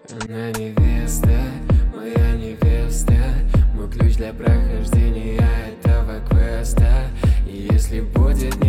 Она невеста, моя невеста, мой ключ для прохождения этого квеста. И если будет не